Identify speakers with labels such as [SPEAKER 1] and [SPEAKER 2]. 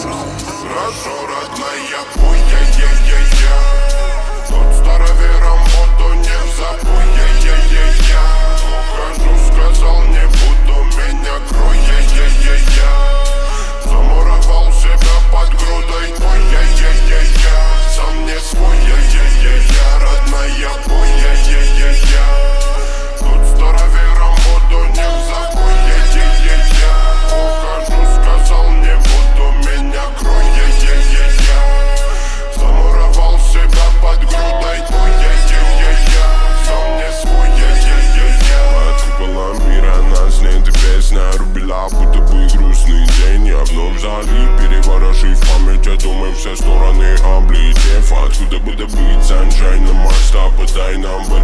[SPEAKER 1] Хорошо, родная, пуя-я-я-я. Тот старовером воду не забудь, я-я-я-я. Ухожу, сказал, не буду, меня кроя-я-я-я. Замуровал себя под грудой, пуя-я-я-я. Сам не свой, я-я-я-я. Родная, пуя-я-я-я. Тот старовером воду не забудь, я-я-я-я. Ухожу, сказал, не буду, меня кроя-я-я-я. Замуровал себя под грудой, пуя-я-я-я. Сам не свой, я-я-я-я. Под куполом мира нас нет, и песня рубила, будто бы грустный день. Я вновь залип, переворошив память, я думаю, все стороны облетев. Откуда бы добыть sunshine, масштаб, подай нам